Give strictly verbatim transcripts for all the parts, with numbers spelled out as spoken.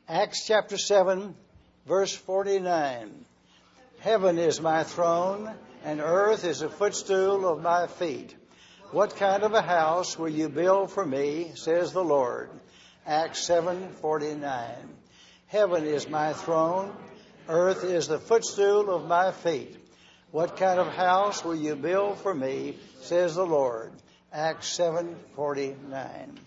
Acts chapter seven, verse forty-nine. Heaven is my throne, and earth is a footstool of my feet. What kind of a house will you build for me, says the Lord? Acts seven forty-nine. Heaven is my throne, earth is the footstool of my feet. What kind of house will you build for me, says the Lord? Acts seven forty-nine.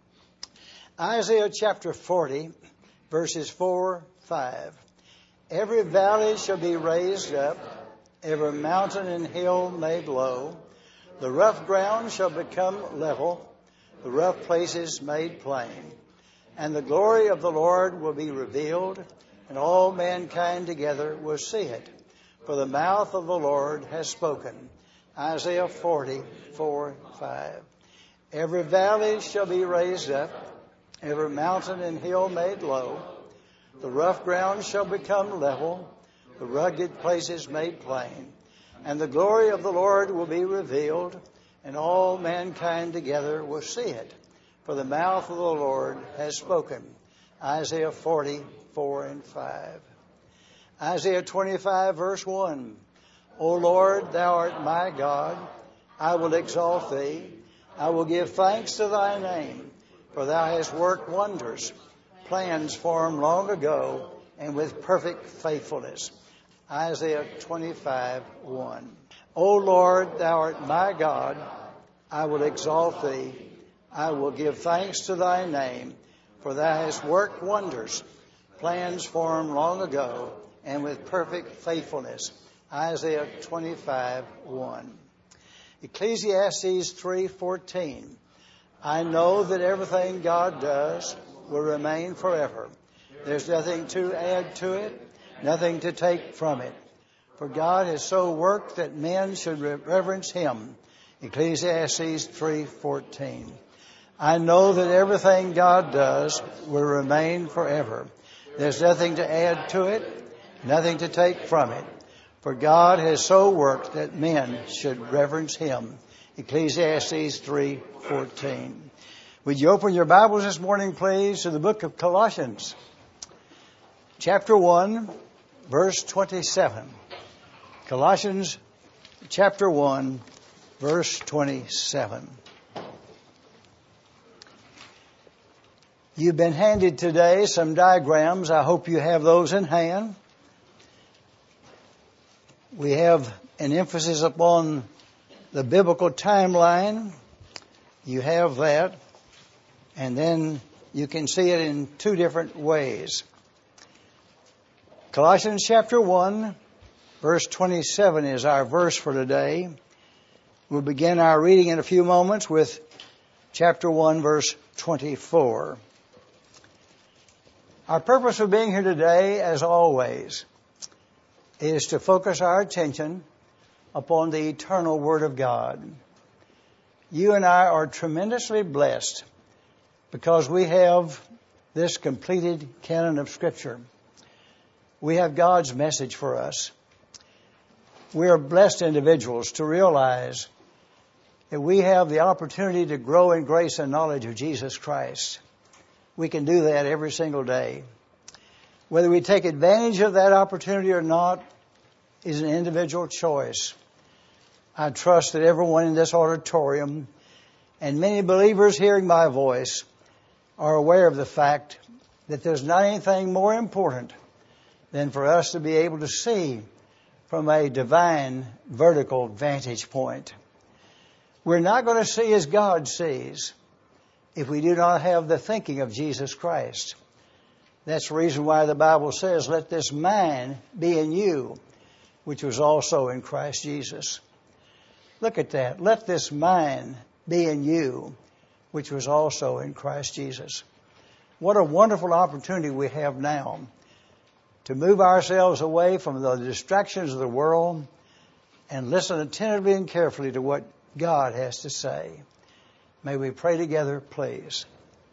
Isaiah chapter forty, verses four, five. Every valley shall be raised up, every mountain and hill made low. The rough ground shall become level, the rough places made plain. And the glory of the Lord will be revealed, and all mankind together will see it. For the mouth of the Lord has spoken. Isaiah forty, four, five. Every valley shall be raised up, every mountain and hill made low. The rough ground shall become level, the rugged places made plain. And the glory of the Lord will be revealed, and all mankind together will see it. For the mouth of the Lord has spoken. Isaiah forty, four and five. Isaiah twenty-five, verse one. O Lord, thou art my God. I will exalt thee. I will give thanks to thy name, for thou hast worked wonders, plans formed long ago, and with perfect faithfulness. Isaiah twenty-five, one. O Lord, thou art my God. I will exalt thee. I will give thanks to thy name, for thou hast worked wonders, plans formed long ago, and with perfect faithfulness. Isaiah twenty-five, one. Ecclesiastes three fourteen. I know that everything God does will remain forever. There's nothing to add to it, nothing to take from it. For God has so worked that men should reverence him. Ecclesiastes three fourteen. I know that everything God does will remain forever. There's nothing to add to it, nothing to take from it. For God has so worked that men should reverence him. Ecclesiastes three fourteen. Would you open your Bibles this morning, please, to the book of Colossians, chapter one, verse twenty-seven. Colossians chapter one, verse twenty-seven. You've been handed today some diagrams. I hope you have those in hand. We have an emphasis upon the biblical timeline. You have that. And then you can see it in two different ways. Colossians chapter one, verse twenty-seven is our verse for today. We'll begin our reading in a few moments with chapter one, verse twenty-four. Our purpose of being here today, as always, is to focus our attention upon the eternal Word of God. You and I are tremendously blessed because we have this completed canon of Scripture. We have God's message for us. We are blessed individuals to realize that we have the opportunity to grow in grace and knowledge of Jesus Christ. We can do that every single day. Whether we take advantage of that opportunity or not is an individual choice. I trust that everyone in this auditorium and many believers hearing my voice are aware of the fact that there's not anything more important than for us to be able to see from a divine vertical vantage point. We're not going to see as God sees if we do not have the thinking of Jesus Christ. That's the reason why the Bible says, let this mind be in you, which was also in Christ Jesus. Look at that. Let this mind be in you, which was also in Christ Jesus. What a wonderful opportunity we have now to move ourselves away from the distractions of the world and listen attentively and carefully to what God has to say. May we pray together, please.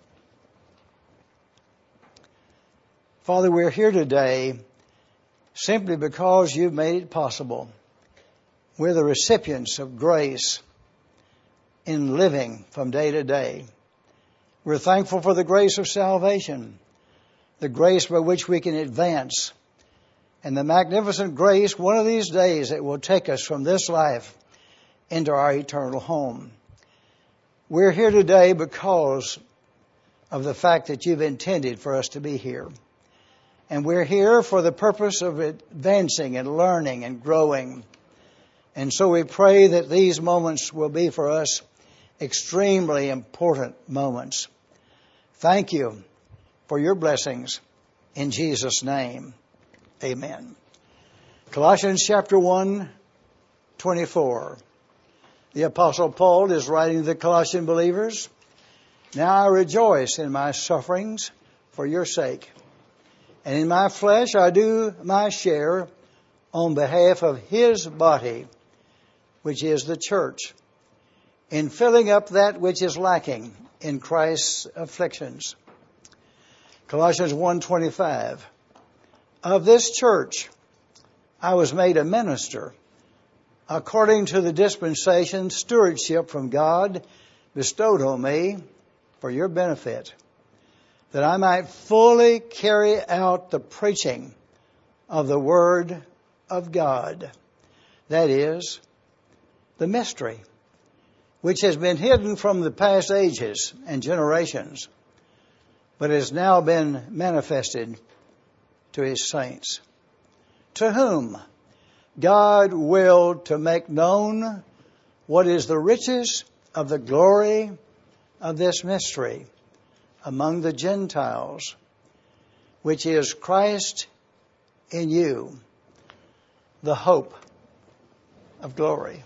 Father, we're here today simply because you've made it possible. We're the recipients of grace in living from day to day. We're thankful for the grace of salvation, the grace by which we can advance, and the magnificent grace one of these days that will take us from this life into our eternal home. We're here today because of the fact that you've intended for us to be here. And we're here for the purpose of advancing and learning and growing. And so we pray that these moments will be for us extremely important moments. Thank you for your blessings in Jesus' name. Amen. Colossians chapter one, twenty-four. The Apostle Paul is writing to the Colossian believers, "Now I rejoice in my sufferings for your sake. And in my flesh I do my share on behalf of His body, which is the church, in filling up that which is lacking in Christ's afflictions." Colossians one twenty-five. "Of this church I was made a minister, according to the dispensation stewardship from God bestowed on me for your benefit, that I might fully carry out the preaching of the Word of God." That is, the mystery, which has been hidden from the past ages and generations, but has now been manifested to His saints, to whom God willed to make known what is the riches of the glory of this mystery among the Gentiles, which is Christ in you, the hope of glory.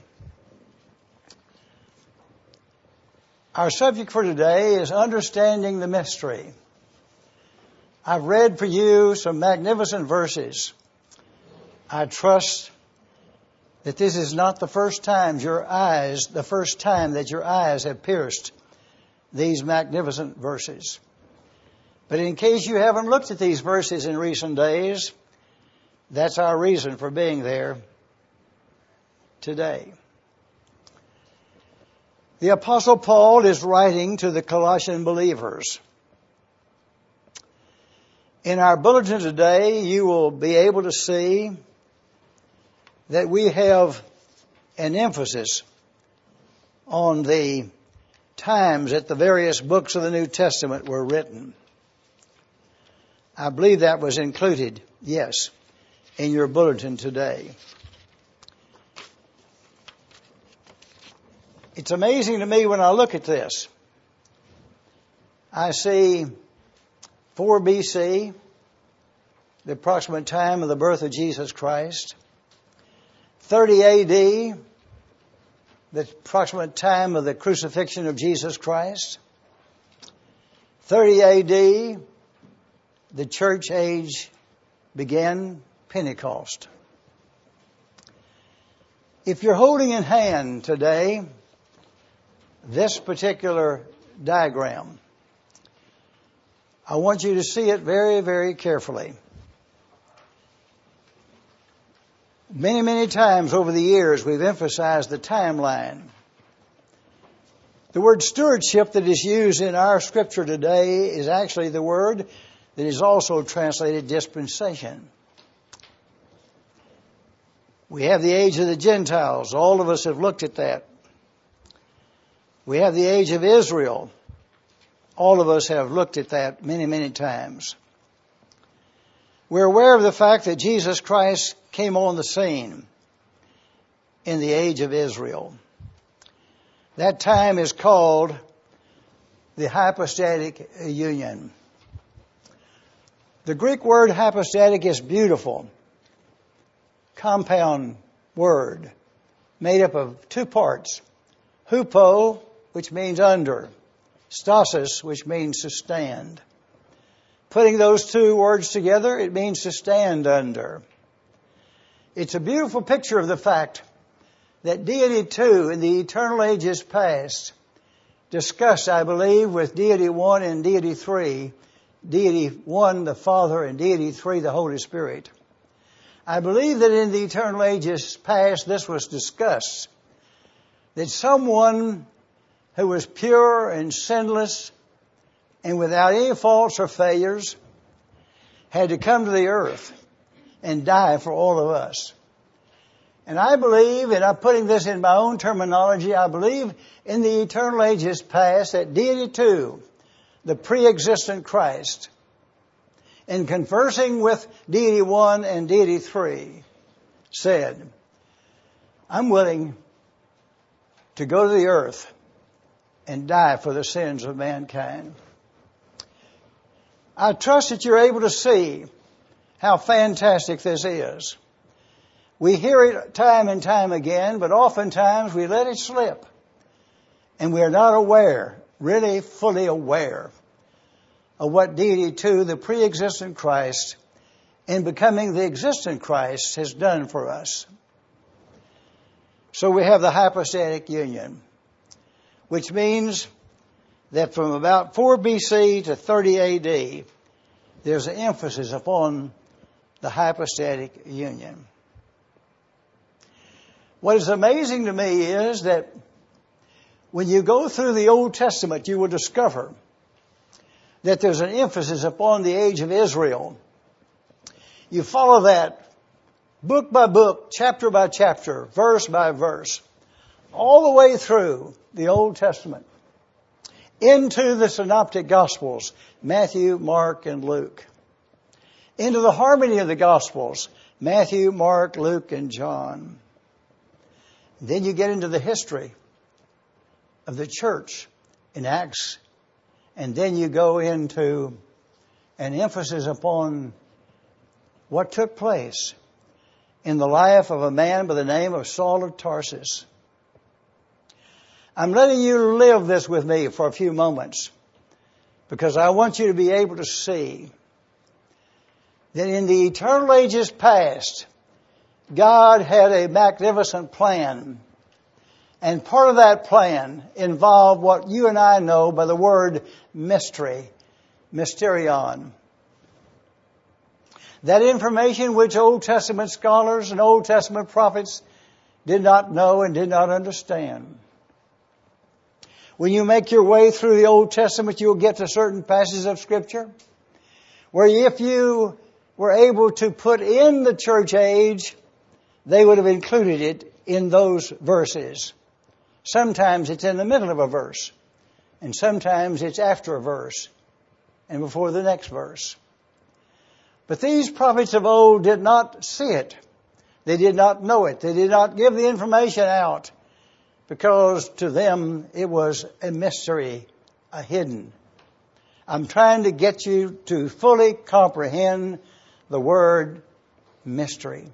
Our subject for today is understanding the mystery. I've read for you some magnificent verses. I trust that this is not the first time your eyes, the first time that your eyes have pierced these magnificent verses. But in case you haven't looked at these verses in recent days, that's our reason for being there today. The Apostle Paul is writing to the Colossian believers. In our bulletin today, you will be able to see that we have an emphasis on the times that the various books of the New Testament were written. I believe that was included, yes, in your bulletin today. It's amazing to me when I look at this. I see four B C, the approximate time of the birth of Jesus Christ. thirty A D, the approximate time of the crucifixion of Jesus Christ. thirty A D, the church age began, Pentecost. If you're holding in hand today this particular diagram, I want you to see it very, very carefully. Many, many times over the years, we've emphasized the timeline. The word stewardship that is used in our scripture today is actually the word that is also translated dispensation. We have the age of the Gentiles. All of us have looked at that. We have the age of Israel. All of us have looked at that many, many times. We're aware of the fact that Jesus Christ came on the scene in the age of Israel. That time is called the hypostatic union. The Greek word hypostatic is beautiful, compound word made up of two parts. Hupo, which means under. Stasis, which means to stand. Putting those two words together, it means to stand under. It's a beautiful picture of the fact that Deity two in the eternal ages past discussed, I believe, with Deity one and Deity three, Deity one, the Father, and Deity three, the Holy Spirit. I believe that in the eternal ages past, this was discussed, that someone who was pure and sinless and without any faults or failures, had to come to the earth and die for all of us. And I believe, and I'm putting this in my own terminology, I believe in the eternal ages past that Deity two, the pre-existent Christ, in conversing with Deity one and Deity three, said, I'm willing to go to the earth and die for the sins of mankind. I trust that you're able to see how fantastic this is. We hear it time and time again, but oftentimes we let it slip. And we are not aware, really fully aware, of what Deity two, the pre-existent Christ, in becoming the existent Christ, has done for us. So we have the hypostatic union, which means that from about four B C to thirty A D, there's an emphasis upon the hypostatic union. What is amazing to me is that when you go through the Old Testament, you will discover that there's an emphasis upon the age of Israel. You follow that book by book, chapter by chapter, verse by verse, all the way through the Old Testament, into the Synoptic Gospels, Matthew, Mark, and Luke, into the harmony of the Gospels, Matthew, Mark, Luke, and John. Then you get into the history of the church in Acts, and then you go into an emphasis upon what took place in the life of a man by the name of Saul of Tarsus. I'm letting you live this with me for a few moments because I want you to be able to see that in the eternal ages past, God had a magnificent plan. And part of that plan involved what you and I know by the word mystery, mysterion. That information which Old Testament scholars and Old Testament prophets did not know and did not understand. When you make your way through the Old Testament, you'll get to certain passages of Scripture where if you were able to put in the church age, they would have included it in those verses. Sometimes it's in the middle of a verse, and sometimes it's after a verse and before the next verse. But these prophets of old did not see it. They did not know it. They did not give the information out because to them it was a mystery, a hidden. I'm trying to get you to fully comprehend the word mystery.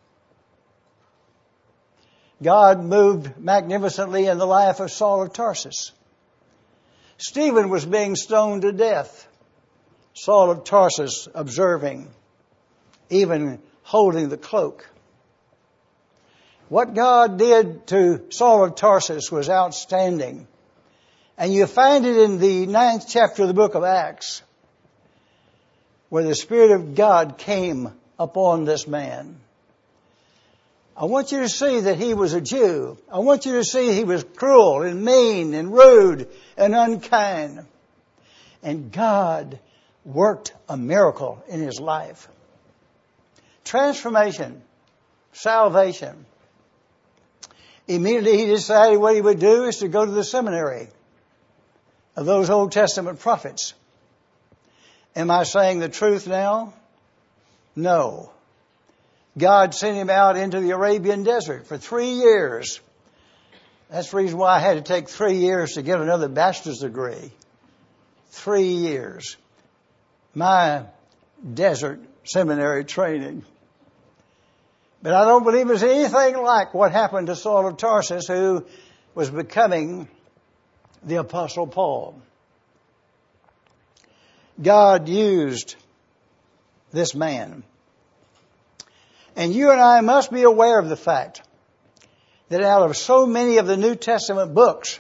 God moved magnificently in the life of Saul of Tarsus. Stephen was being stoned to death. Saul of Tarsus observing, even holding the cloak. What God did to Saul of Tarsus was outstanding. And you find it in the ninth chapter of the book of Acts, where the Spirit of God came upon this man. I want you to see that he was a Jew. I want you to see he was cruel and mean and rude and unkind. And God worked a miracle in his life. Transformation, salvation. Immediately he decided what he would do is to go to the seminary of those Old Testament prophets. Am I saying the truth now? No. God sent him out into the Arabian desert for three years. That's the reason why I had to take three years to get another bachelor's degree. Three years. My desert seminary training. But I don't believe it's anything like what happened to Saul of Tarsus, who was becoming the Apostle Paul. God used this man. And you and I must be aware of the fact that out of so many of the New Testament books,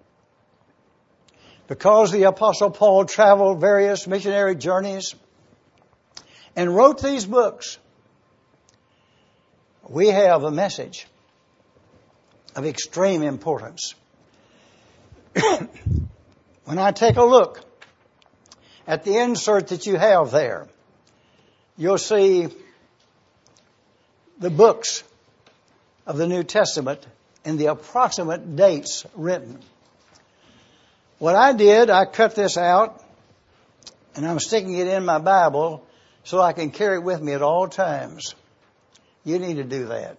because the Apostle Paul traveled various missionary journeys and wrote these books, we have a message of extreme importance. When I take a look at the insert that you have there, you'll see the books of the New Testament and the approximate dates written. What I did, I cut this out, and I'm sticking it in my Bible so I can carry it with me at all times. You need to do that.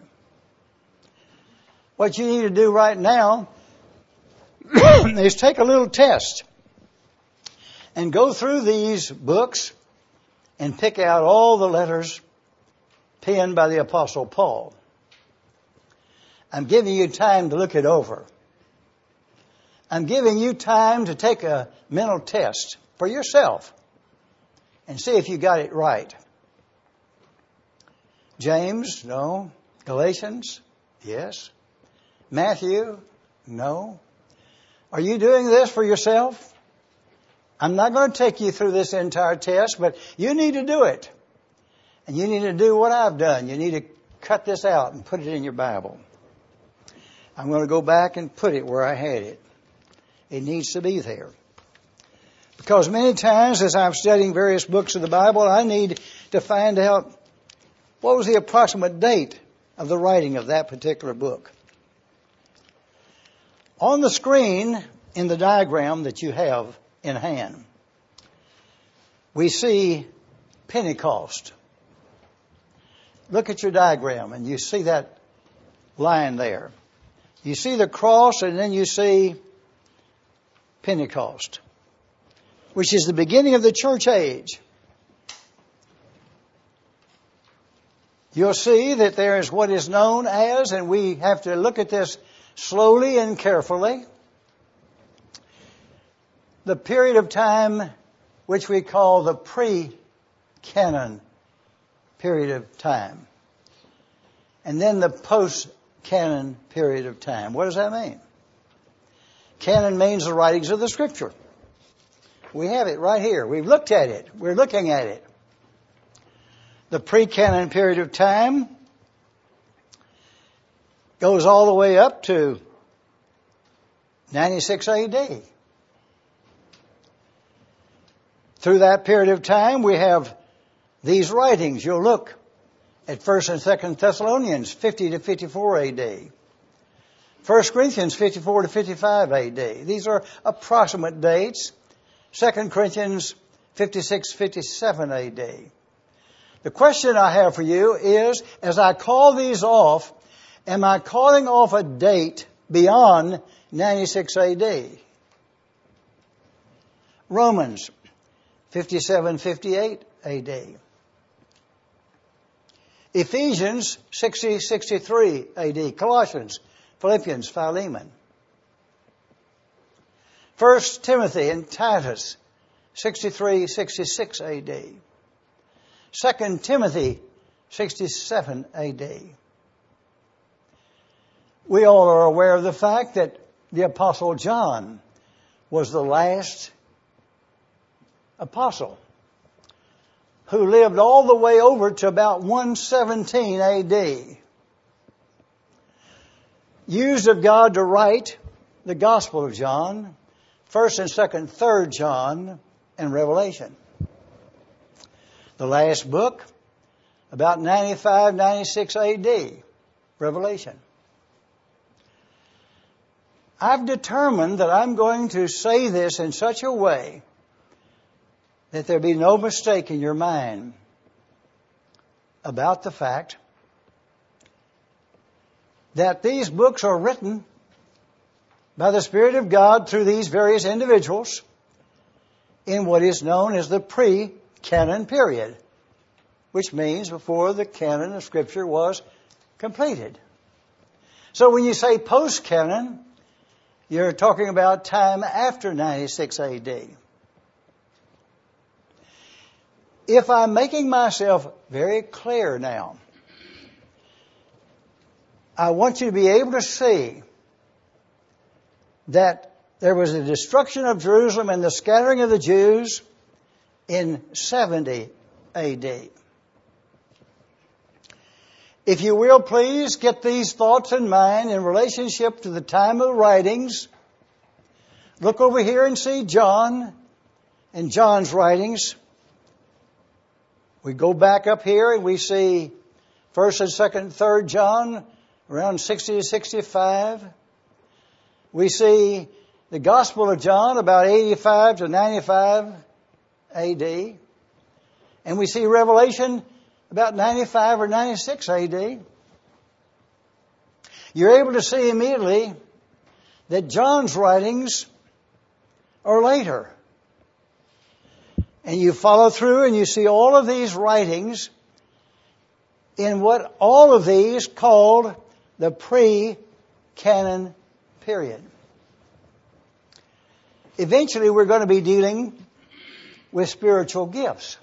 What you need to do right now is take a little test and go through these books and pick out all the letters penned by the Apostle Paul. I'm giving you time to look it over. I'm giving you time to take a mental test for yourself and see if you got it right. James, no. Galatians, yes. Matthew, no. Are you doing this for yourself? I'm not going to take you through this entire test, but you need to do it. And you need to do what I've done. You need to cut this out and put it in your Bible. I'm going to go back and put it where I had it. It needs to be there. Because many times as I'm studying various books of the Bible, I need to find out what was the approximate date of the writing of that particular book. On the screen in the diagram that you have in hand, we see Pentecost. Look at your diagram and you see that line there. You see the cross and then you see Pentecost, which is the beginning of the church age. You'll see that there is what is known as, and we have to look at this slowly and carefully, the period of time which we call the pre-canon period of time. And then the post-canon period of time. What does that mean? Canon means the writings of the Scripture. We have it right here. We've looked at it. We're looking at it. The pre-canon period of time goes all the way up to ninety-six A D. Through that period of time, we have these writings. You'll look at First and Second Thessalonians, fifty to fifty-four A D. First Corinthians, fifty-four to fifty-five A D. These are approximate dates. Second Corinthians, fifty-six, fifty-seven A D. The question I have for you is, as I call these off, am I calling off a date beyond ninety-six A D? Romans, fifty-seven, fifty-eight A D. Ephesians, sixty, sixty-three A D. Colossians, Philippians, Philemon. First Timothy and Titus, sixty-three, sixty-six A D. Second Timothy, sixty-seven A D. We all are aware of the fact that the Apostle John was the last apostle who lived all the way over to about one seventeen A D. Used of God to write the Gospel of John, First and Second, Third John, and Revelation. The last book, about ninety-five, ninety-six A D, Revelation. I've determined that I'm going to say this in such a way that there be no mistake in your mind about the fact that these books are written by the Spirit of God through these various individuals in what is known as the pre-canon period, which means before the canon of Scripture was completed. So when you say post-canon, you're talking about time after ninety-six A D. If I'm making myself very clear now, I want you to be able to see that there was a destruction of Jerusalem and the scattering of the Jews in seventy A D. If you will, please get these thoughts in mind in relationship to the time of the writings. Look over here and see John and John's writings. We go back up here and we see First and Second and Third John around sixty to sixty-five. We see the Gospel of John about eighty-five to ninety-five A D. And we see Revelation about ninety-five or ninety-six A D. You're able to see immediately that John's writings are later. And you follow through and you see all of these writings in what all of these called the pre-canon period. Eventually we're going to be dealing with spiritual gifts.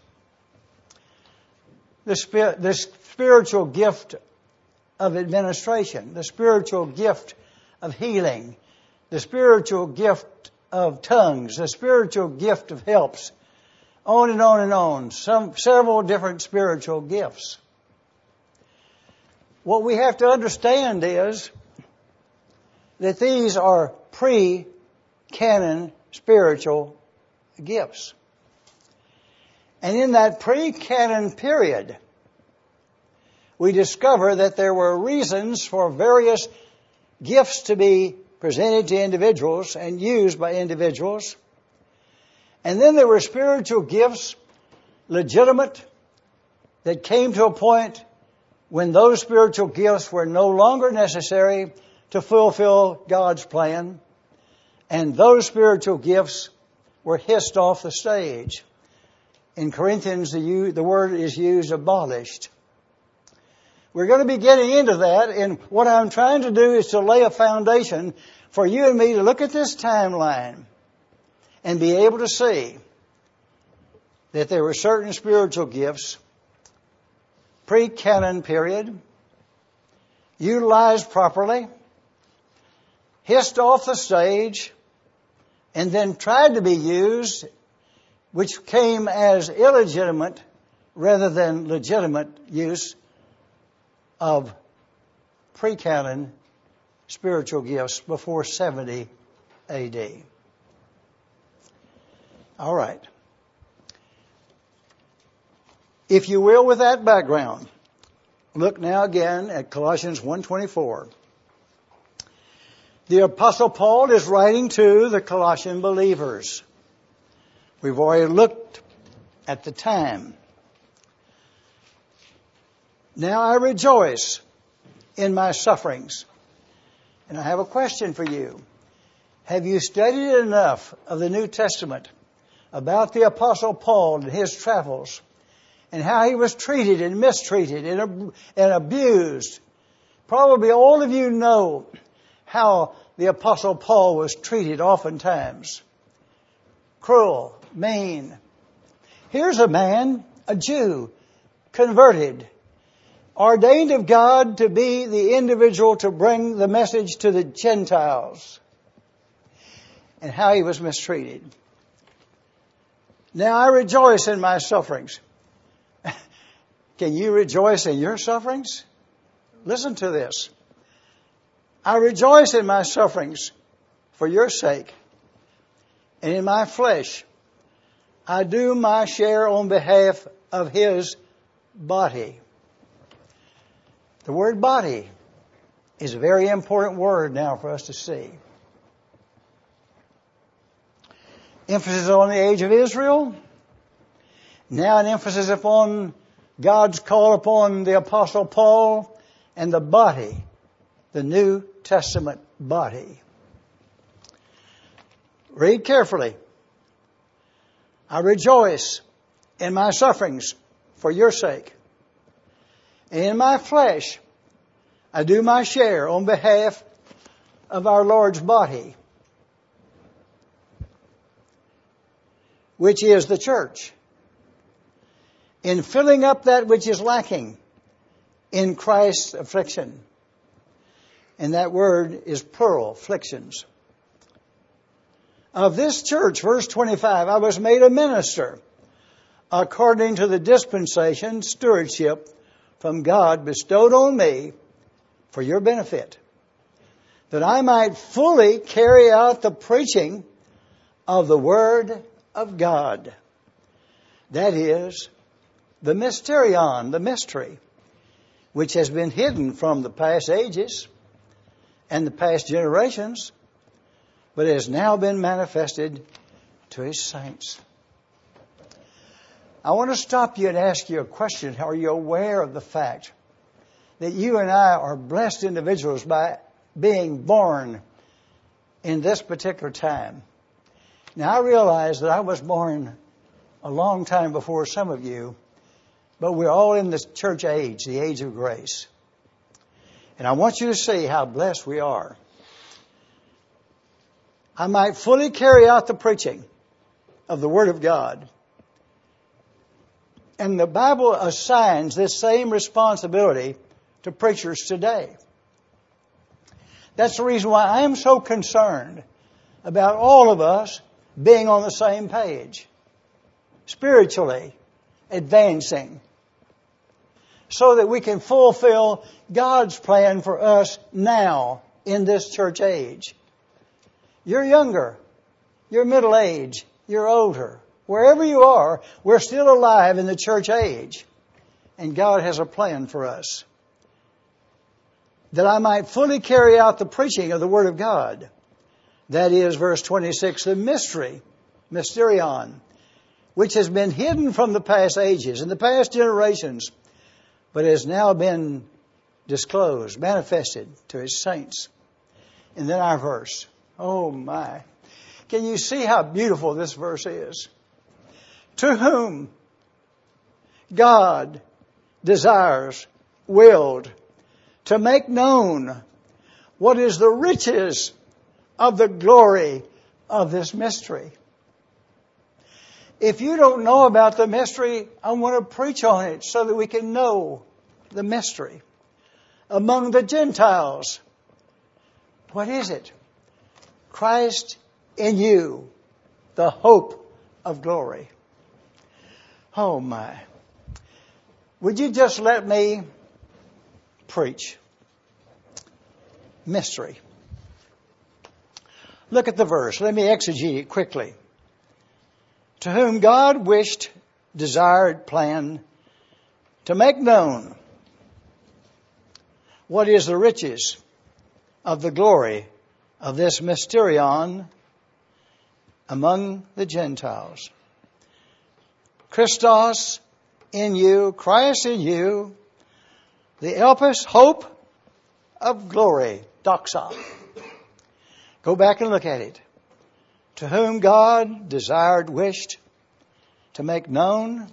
The, spir- the spiritual gift of administration, the spiritual gift of healing, the spiritual gift of tongues, the spiritual gift of helps, on and on and on, some several different spiritual gifts. What we have to understand is that these are pre-canon spiritual gifts. And in that pre-canon period, we discover that there were reasons for various gifts to be presented to individuals and used by individuals. And then there were spiritual gifts, legitimate, that came to a point when those spiritual gifts were no longer necessary to fulfill God's plan. And those spiritual gifts were hissed off the stage. In Corinthians, the, the word is used abolished. We're going to be getting into that, and what I'm trying to do is to lay a foundation for you and me to look at this timeline and be able to see that there were certain spiritual gifts, pre-canon period, utilized properly, hissed off the stage, and then tried to be used, which came as illegitimate rather than legitimate use of pre-canon spiritual gifts before seventy A D. All right. If you will, with that background, look now again at Colossians one twenty-four. The Apostle Paul is writing to the Colossian believers. We've already looked at the time. Now I rejoice in my sufferings. And I have a question for you. Have you studied enough of the New Testament about the Apostle Paul and his travels and how he was treated and mistreated and, and abused? Probably all of you know how the Apostle Paul was treated oftentimes. Cruel, mean. Here's a man, a Jew, converted, ordained of God to be the individual to bring the message to the Gentiles, and how he was mistreated. Now I rejoice in my sufferings. Can you rejoice in your sufferings? Listen to this. I rejoice in my sufferings for your sake, and in my flesh I do my share on behalf of his body. The word body is a very important word now for us to see. Emphasis on the age of Israel. Now an emphasis upon God's call upon the Apostle Paul and the body, the New Testament body. Read carefully. I rejoice in my sufferings for your sake. And in my flesh, I do my share on behalf of our Lord's body, which is the church, in filling up that which is lacking in Christ's affliction. And that word is plural, afflictions. Of this church, verse twenty-five, I was made a minister according to the dispensation, stewardship from God bestowed on me for your benefit, that I might fully carry out the preaching of the Word of God. That is, the mysterion, the mystery, which has been hidden from the past ages and the past generations, but has now been manifested to His saints. I want to stop you and ask you a question. Are you aware of the fact that you and I are blessed individuals by being born in this particular time? Now, I realize that I was born a long time before some of you, but we're all in the church age, the age of grace. And I want you to see how blessed we are. I might fully carry out the preaching of the Word of God. And the Bible assigns this same responsibility to preachers today. That's the reason why I am so concerned about all of us being on the same page, spiritually advancing, so that we can fulfill God's plan for us now in this church age. You're younger, you're middle age, you're older. Wherever you are, we're still alive in the church age. And God has a plan for us. That I might fully carry out the preaching of the Word of God. That is, verse twenty-six, the mystery, mysterion, which has been hidden from the past ages and the past generations, but has now been disclosed, manifested to His saints. And then our verse. Oh my. Can you see how beautiful this verse is? To whom God desires, willed, to make known what is the riches of the glory of this mystery. If you don't know about the mystery, I want to preach on it so that we can know the mystery. Among the Gentiles, what is it? Christ in you, the hope of glory. Oh my. Would you just let me preach? Mystery. Look at the verse. Let me exegete it quickly. To whom God wished, desired, planned to make known what is the riches of the glory of this mysterion among the Gentiles. Christos in you, Christ in you, the elpis hope of glory, doxa. Go back and look at it. To whom God desired, wished to make known.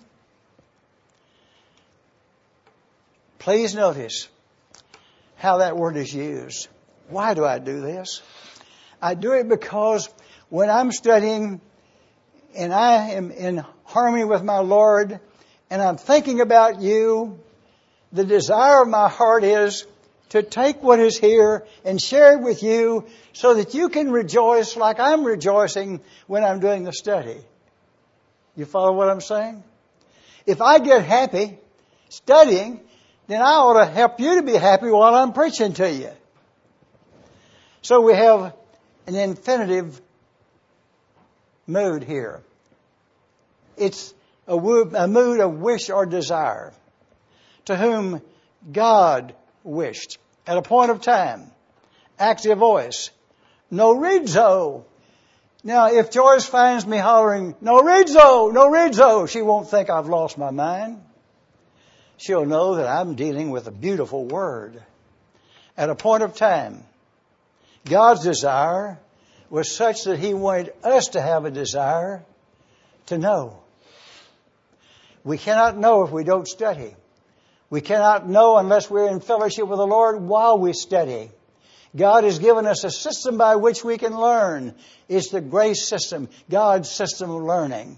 Please notice how that word is used. Why do I do this? I do it because when I'm studying and I am in harmony with my Lord and I'm thinking about you, the desire of my heart is to take what is here and share it with you so that you can rejoice like I'm rejoicing when I'm doing the study. You follow what I'm saying? If I get happy studying, then I ought to help you to be happy while I'm preaching to you. So we have an infinitive mood here. It's a mood of wish or desire. To whom God wished. At a point of time. Active voice. Norizo. Now, if Joyce finds me hollering, Norizo, Norizo, she won't think I've lost my mind. She'll know that I'm dealing with a beautiful word. At a point of time. God's desire was such that He wanted us to have a desire to know. We cannot know if we don't study. We cannot know unless we're in fellowship with the Lord while we study. God has given us a system by which we can learn. It's the grace system, God's system of learning.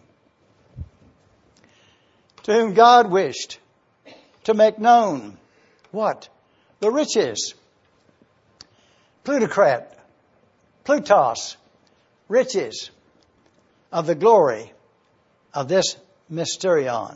To whom God wished to make known what? The riches. Plutocrat, Plutos, riches of the glory of this mysterion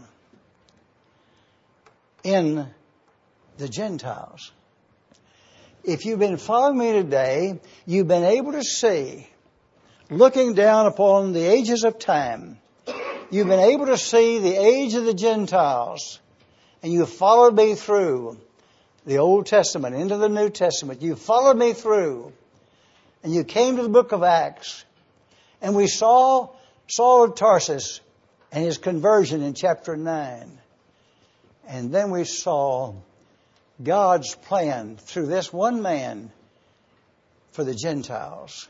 in the Gentiles. If you've been following me today, you've been able to see, looking down upon the ages of time, You've been able to see the age of the Gentiles, and you've followed me through the Old Testament into the New Testament. You followed me through, and you came to the book of Acts, and we saw Saul of Tarsus and his conversion in chapter nine. And then we saw God's plan through this one man for the Gentiles.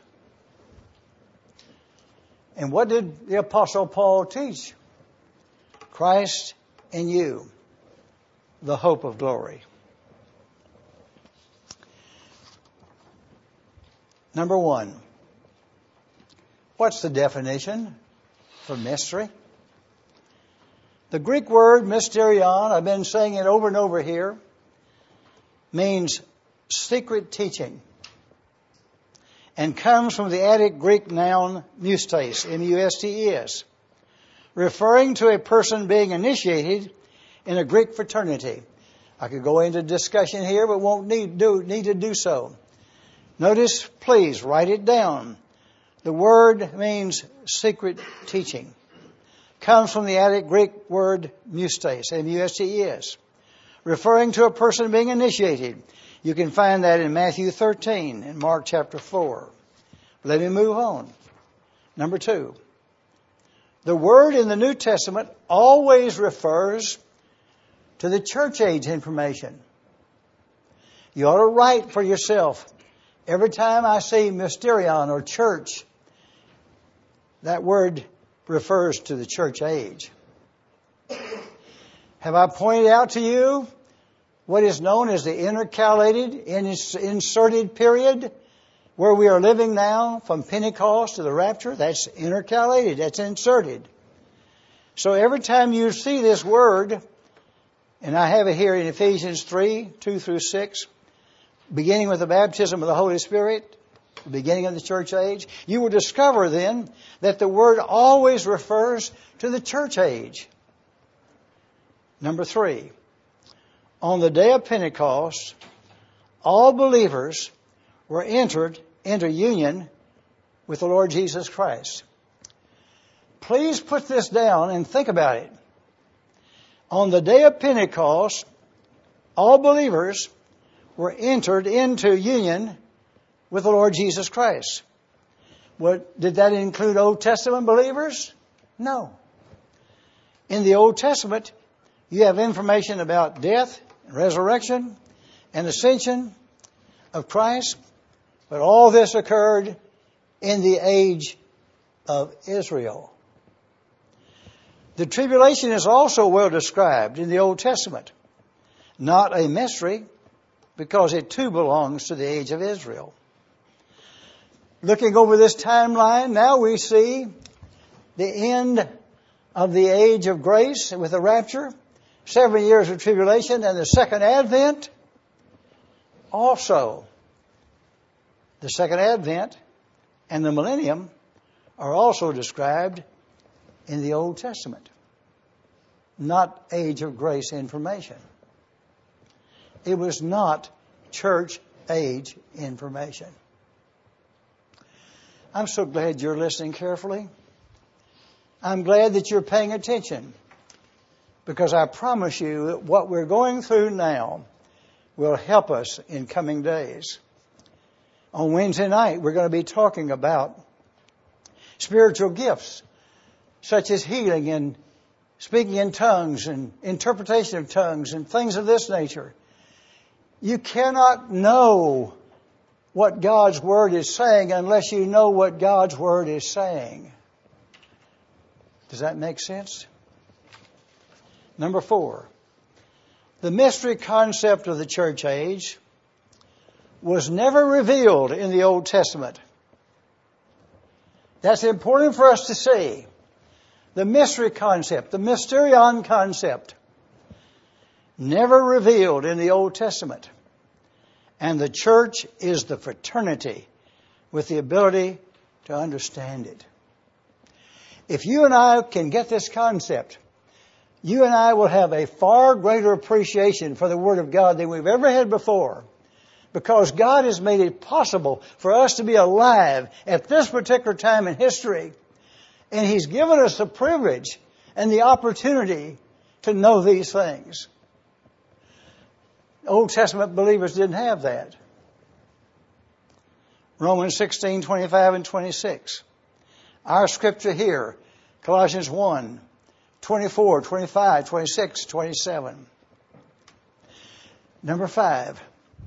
And what did the Apostle Paul teach? Christ in you, the hope of glory. Number one, what's the definition for mystery? The Greek word mysterion, I've been saying it over and over here, means secret teaching, and comes from the Attic Greek noun mustes, M U S T E S, referring to a person being initiated in a Greek fraternity. I could go into discussion here, but won't need, do, need to do so. Notice, please, write it down. The word means secret teaching. Comes from the Attic Greek word mustes, M U S T E S, referring to a person being initiated. You can find that in Matthew thirteen and Mark chapter four. Let me move on. Number two. The word in the New Testament always refers to the church age information. You ought to write for yourself. Every time I see mysterion or church, that word refers to the church age. Have I pointed out to you what is known as the intercalated, inserted period, where we are living now from Pentecost to the rapture? That's intercalated, that's inserted. So every time you see this word, and I have it here in Ephesians three, two through six, beginning with the baptism of the Holy Spirit, the beginning of the church age, you will discover then that the word always refers to the church age. Number three, on the day of Pentecost, all believers were entered into union with the Lord Jesus Christ. Please put this down and think about it. On the day of Pentecost, all believers were entered into union with the Lord Jesus Christ. What, did that include Old Testament believers? No. In the Old Testament, you have information about death, resurrection, and ascension of Christ. But all this occurred in the age of Israel. The tribulation is also well described in the Old Testament. Not a mystery, because it too belongs to the age of Israel. Looking over this timeline, now we see the end of the age of grace with the rapture, seven years of tribulation, and the second advent. Also, the second advent and the millennium are also described in the Old Testament. Not age of grace information. It was not church age information. I'm so glad you're listening carefully. I'm glad that you're paying attention, because I promise you that what we're going through now will help us in coming days. On Wednesday night, we're going to be talking about spiritual gifts, such as healing and speaking in tongues and interpretation of tongues and things of this nature. You cannot know what God's Word is saying unless you know what God's Word is saying. Does that make sense? Number four, the mystery concept of the church age was never revealed in the Old Testament. That's important for us to see. The mystery concept, the mysterion concept, never revealed in the Old Testament. And the church is the fraternity with the ability to understand it. If you and I can get this concept, you and I will have a far greater appreciation for the Word of God than we've ever had before, because God has made it possible for us to be alive at this particular time in history. And He's given us the privilege and the opportunity to know these things. Old Testament believers didn't have that. Romans sixteen, twenty-five and twenty-six. Our scripture here, Colossians one, twenty-four, twenty-five, twenty-six, twenty-seven. Number five.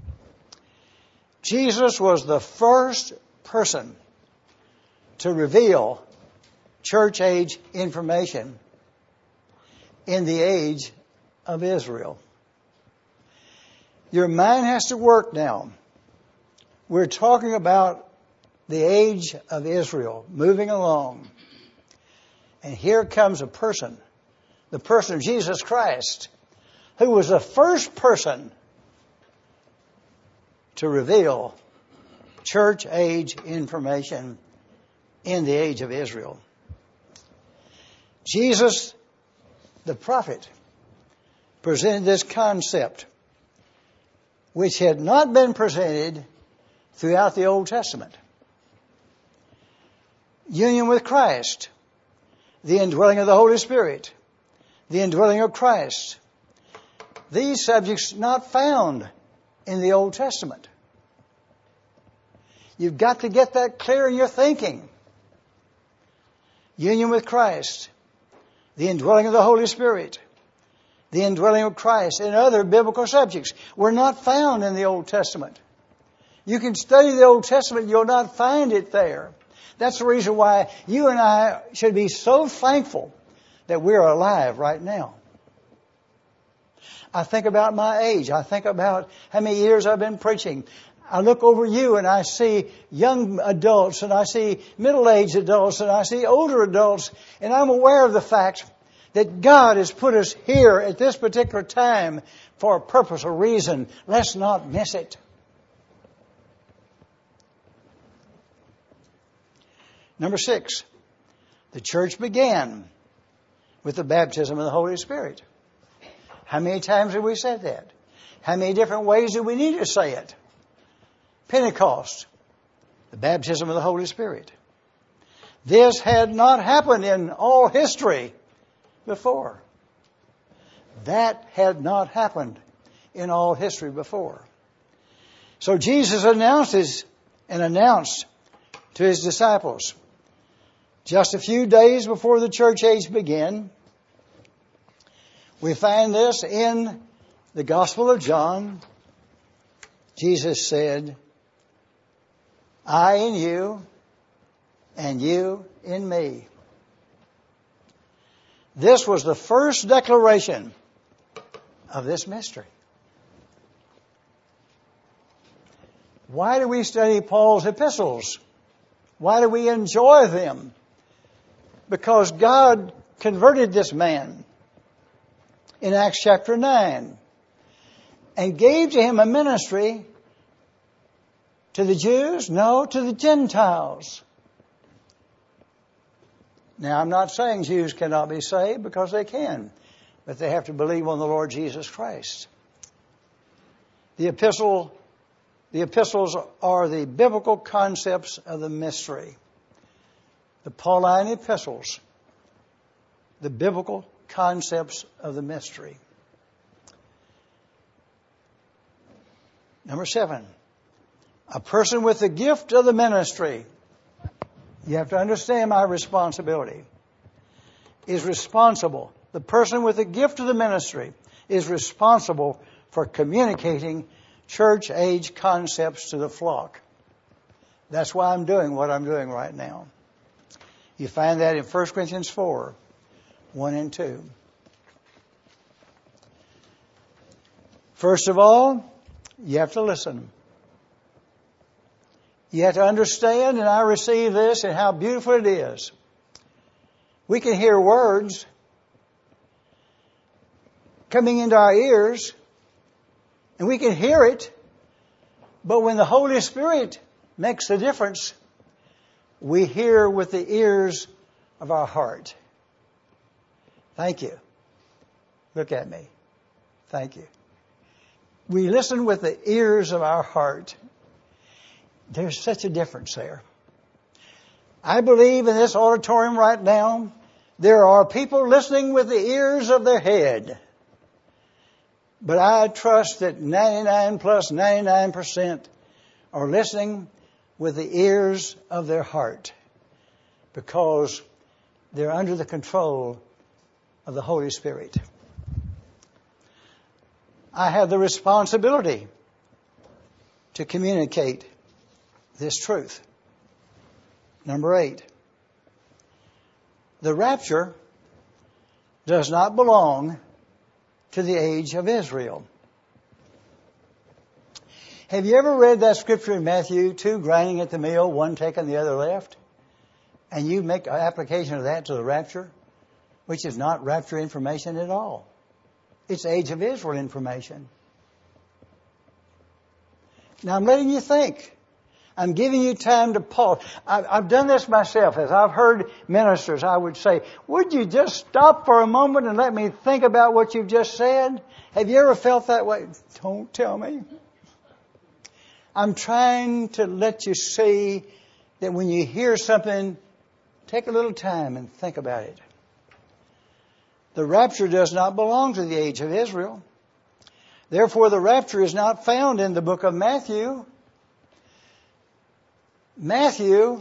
Jesus was the first person to reveal church age information in the age of Israel. Your mind has to work now. We're talking about the age of Israel moving along. And here comes a person, the person of Jesus Christ, who was the first person to reveal church age information in the age of Israel. Jesus, the prophet, presented this concept which had not been presented throughout the Old Testament. Union with Christ, the indwelling of the Holy Spirit, the indwelling of Christ. These subjects not found in the Old Testament. You've got to get that clear in your thinking. Union with Christ, the indwelling of the Holy Spirit, the indwelling of Christ, and other biblical subjects were not found in the Old Testament. You can study the Old Testament, you'll not find it there. That's the reason why you and I should be so thankful that we're alive right now. I think about my age. I think about how many years I've been preaching. I look over you and I see young adults and I see middle-aged adults and I see older adults, and I'm aware of the fact that God has put us here at this particular time for a purpose, a reason. Let's not miss it. Number six, the church began with the baptism of the Holy Spirit. How many times have we said that? How many different ways do we need to say it? Pentecost, the baptism of the Holy Spirit. This had not happened in all history before. That had not happened in all history before. So Jesus announces and announced to His disciples, just a few days before the church age began. We find this in the Gospel of John. Jesus said, I in you, and you in me. This was the first declaration of this mystery. Why do we study Paul's epistles? Why do we enjoy them? Because God converted this man in Acts chapter nine and gave to him a ministry to the Jews? No, to the Gentiles. Now, I'm not saying Jews cannot be saved, because they can, but they have to believe on the Lord Jesus Christ. The epistle, the epistles are the biblical concepts of the mystery. The Pauline epistles, the biblical concepts of the mystery. Number seven, a person with the gift of the ministry. You have to understand my responsibility. Is responsible. The person with the gift of the ministry is responsible for communicating church age concepts to the flock. That's why I'm doing what I'm doing right now. You find that in First Corinthians four, one and two. First of all, you have to listen. You have to understand, and I receive this, and how beautiful it is. We can hear words coming into our ears, and we can hear it, but when the Holy Spirit makes the difference, we hear with the ears of our heart. Thank you. Look at me. Thank you. We listen with the ears of our heart. There's such a difference there. I believe in this auditorium right now, There are people listening with the ears of their head. But I trust that ninety-nine plus ninety-nine percent are listening with the ears of their heart, because they're under the control of the Holy Spirit. I have the responsibility to communicate this truth. Number eight. The rapture does not belong to the age of Israel. Have you ever read that scripture in Matthew, two grinding at the mill, one taking the other left? And you make an application of that to the rapture, which is not rapture information at all. It's age of Israel information. Now I'm letting you think. I'm giving you time to pause. I've done this myself. As I've heard ministers, I would say, would you just stop for a moment and let me think about what you've just said? Have you ever felt that way? Don't tell me. I'm trying to let you see that when you hear something, take a little time and think about it. The rapture does not belong to the age of Israel. Therefore, the rapture is not found in the book of Matthew. Matthew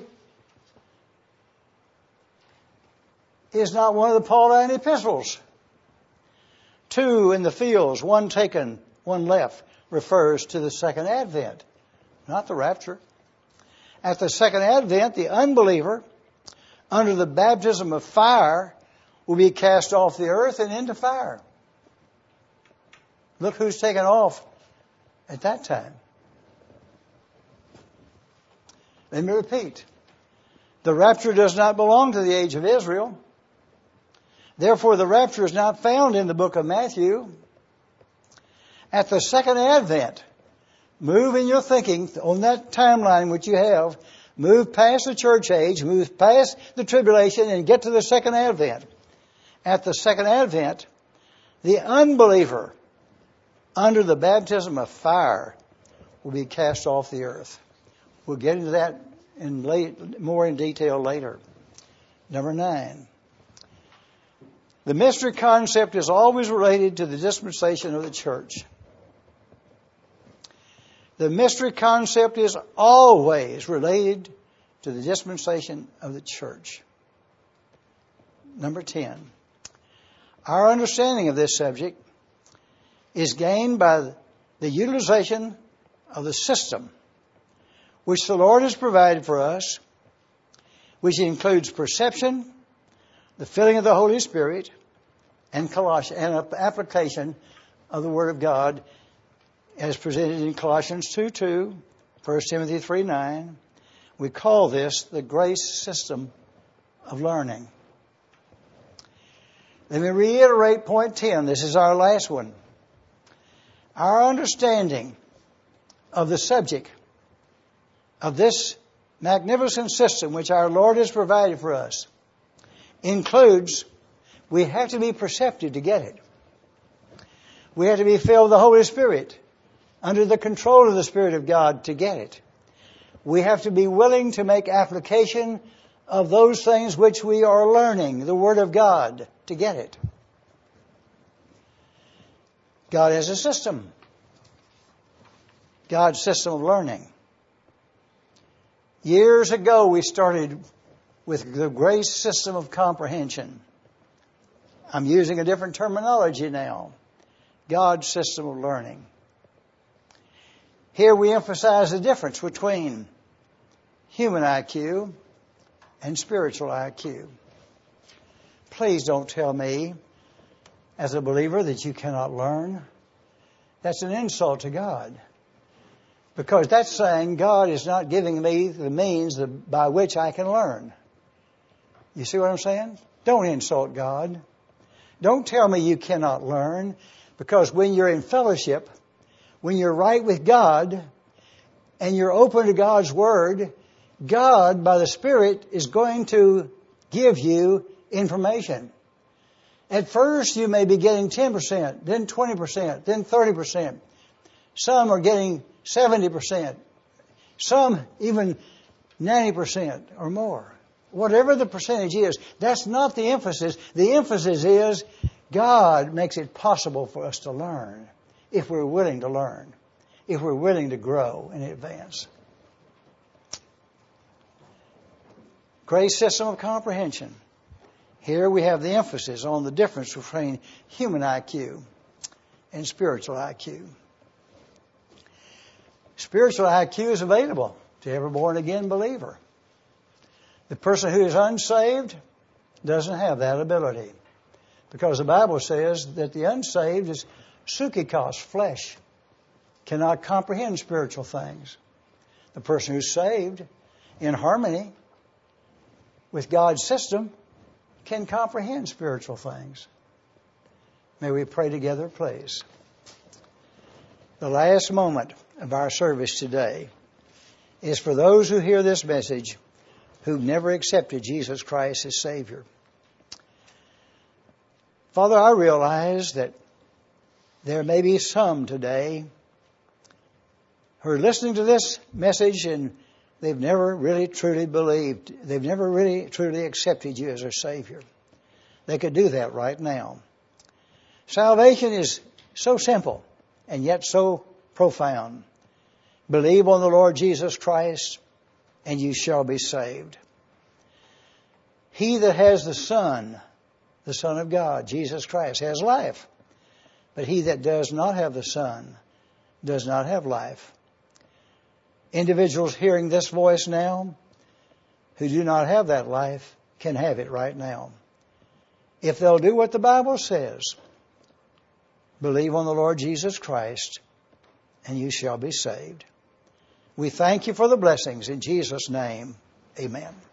is not one of the Pauline epistles. Two in the fields, one taken, one left, refers to the second advent, not the rapture. At the second advent, the unbeliever, under the baptism of fire, will be cast off the earth and into fire. Look who's taken off at that time. Let me repeat. The rapture does not belong to the age of Israel. Therefore, the rapture is not found in the book of Matthew. At the second advent, move in your thinking on that timeline which you have. Move past the church age, move past the tribulation, and get to the second advent. At the second advent, the unbeliever, under the baptism of fire, will be cast off the earth. We'll get into that in late, more in detail later. Number nine. The mystery concept is always related to the dispensation of the church. The mystery concept is always related to the dispensation of the church. Number ten. Our understanding of this subject is gained by the utilization of the system which the Lord has provided for us, which includes perception, the filling of the Holy Spirit, and Colossians, and application of the Word of God as presented in Colossians two two, First Timothy three nine. We call this the grace system of learning. Let me reiterate point ten. This is our last one. Our understanding of the subject of this magnificent system which our Lord has provided for us includes, we have to be perceptive to get it. We have to be filled with the Holy Spirit, under the control of the Spirit of God to get it. We have to be willing to make application of those things which we are learning, the Word of God, to get it. God has a system. God's system of learning. Years ago, we started with the grace system of comprehension. I'm using a different terminology now. God's system of learning. Here we emphasize the difference between human I Q and spiritual I Q. Please don't tell me, as a believer, that you cannot learn. That's an insult to God. Because that's saying God is not giving me the means by which I can learn. You see what I'm saying? Don't insult God. Don't tell me you cannot learn. Because when you're in fellowship, when you're right with God, and you're open to God's Word, God, by the Spirit, is going to give you information. At first, you may be getting ten percent, then twenty percent, then thirty percent. Some are getting seventy percent. Some even ninety percent or more. Whatever the percentage is, that's not the emphasis. The emphasis is God makes it possible for us to learn if we're willing to learn, if we're willing to grow and advance. Grace system of comprehension. Here we have the emphasis on the difference between human I Q and spiritual I Q. Spiritual I Q is available to every born-again believer. The person who is unsaved doesn't have that ability, because the Bible says that the unsaved is psychikos, flesh, cannot comprehend spiritual things. The person who's saved in harmony with God's system can comprehend spiritual things. May we pray together, please. The last moment of our service today is for those who hear this message who've never accepted Jesus Christ as Savior. Father, I realize that there may be some today who are listening to this message and they've never really truly believed. They've never really truly accepted you as their Savior. They could do that right now. Salvation is so simple and yet so profound. Believe on the Lord Jesus Christ and you shall be saved. He that has the Son, the Son of God, Jesus Christ, has life. But he that does not have the Son does not have life. Individuals hearing this voice now who do not have that life can have it right now. If they'll do what the Bible says, believe on the Lord Jesus Christ and you shall be saved. We thank you for the blessings in Jesus' name. Amen.